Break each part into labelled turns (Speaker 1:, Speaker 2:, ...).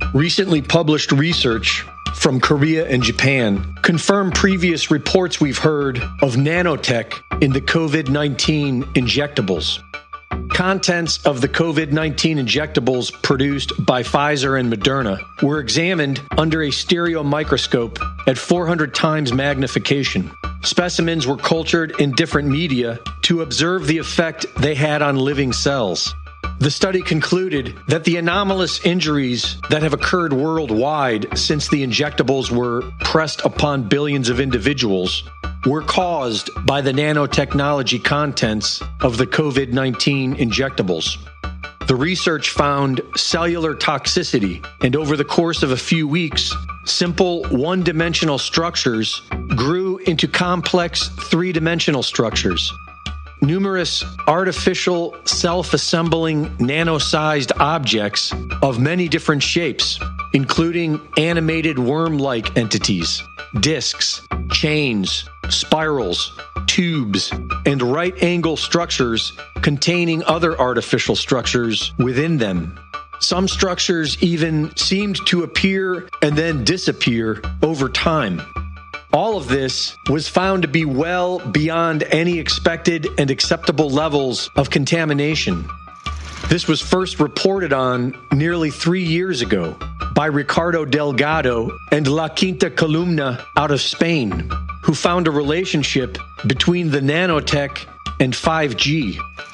Speaker 1: Recently published research from Korea and Japan confirm previous reports we've heard of nanotech in the COVID-19 injectables. Contents of the COVID-19 injectables produced by Pfizer and Moderna were examined under a stereo microscope at 400 times magnification. Specimens were cultured in different media to observe the effect they had on living cells. The study concluded that the anomalous injuries that have occurred worldwide since the injectables were pressed upon billions of individuals were caused by the nanotechnology contents of the COVID-19 injectables. The research found cellular toxicity, and over the course of a few weeks, simple one-dimensional structures grew into complex three-dimensional structures. Numerous artificial self-assembling nano-sized objects of many different shapes, including animated worm-like entities, discs, chains, spirals, tubes, and right-angle structures containing other artificial structures within them. Some structures even seemed to appear and then disappear over time. All of this was found to be well beyond any expected and acceptable levels of contamination. This was first reported on nearly 3 years ago by Ricardo Delgado and La Quinta Columna out of Spain, who found a relationship between the nanotech and 5G.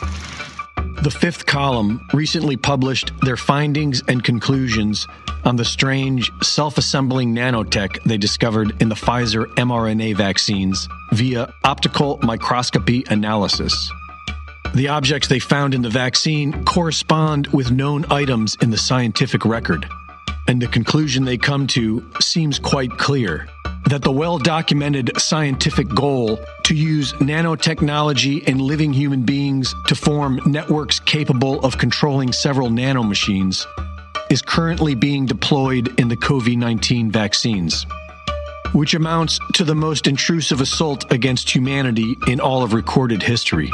Speaker 1: The Fifth Column recently published their findings and conclusions on the strange self-assembling nanotech they discovered in the Pfizer mRNA vaccines via optical microscopy analysis. The objects they found in the vaccine correspond with known items in the scientific record, and the conclusion they come to seems quite clear, that the well-documented scientific goal to use nanotechnology in living human beings to form networks capable of controlling several nanomachines is currently being deployed in the COVID-19 vaccines, which amounts to the most intrusive assault against humanity in all of recorded history.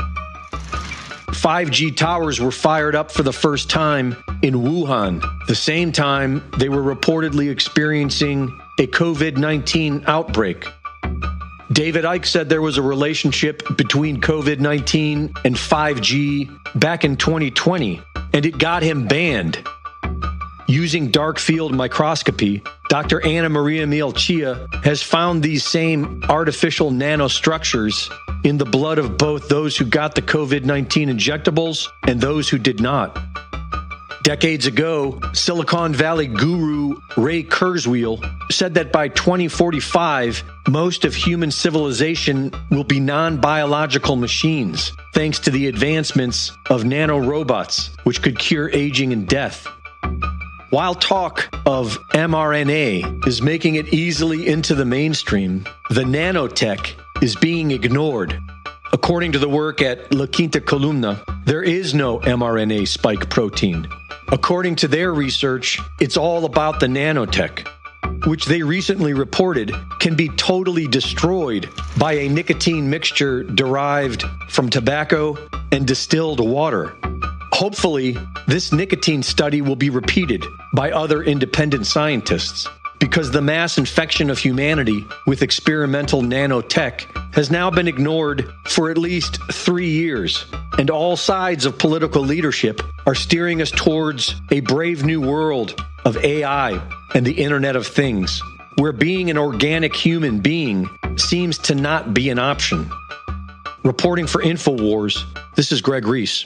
Speaker 1: 5G towers were fired up for the first time in Wuhan, the same time they were reportedly experiencing a COVID-19 outbreak. David Icke said there was a relationship between COVID-19 and 5G back in 2020, and it got him banned. Using dark field microscopy, Dr. Anna Maria Mielchia has found these same artificial nanostructures in the blood of both those who got the COVID-19 injectables and those who did not. Decades ago, Silicon Valley guru Ray Kurzweil said that by 2045, most of human civilization will be non-biological machines, thanks to the advancements of nanorobots, which could cure aging and death. While talk of mRNA is making it easily into the mainstream, the nanotech is being ignored. According to the work at La Quinta Columna, there is no mRNA spike protein. According to their research, it's all about the nanotech, which they recently reported can be totally destroyed by a nicotine mixture derived from tobacco and distilled water. Hopefully, this nicotine study will be repeated by other independent scientists, because the mass infection of humanity with experimental nanotech has now been ignored for at least 3 years, and all sides of political leadership are steering us towards a brave new world of AI and the Internet of Things, where being an organic human being seems to not be an option. Reporting for InfoWars, this is Greg Reese.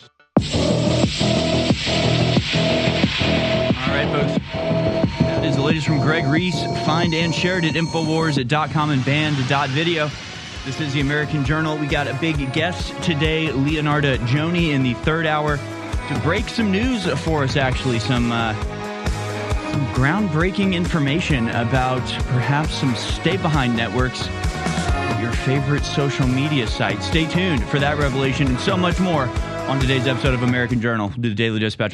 Speaker 2: All right, folks. That is the latest from Greg Reese. Find and share it at Infowars.com and band.video. This is the American Journal. We got a big guest today, Leonarda Joni, in the third hour to break some news for us, actually. Some groundbreaking information about perhaps some stay-behind networks at your favorite social media site. Stay tuned for that revelation and so much more on today's episode of American Journal, the Daily Dispatch.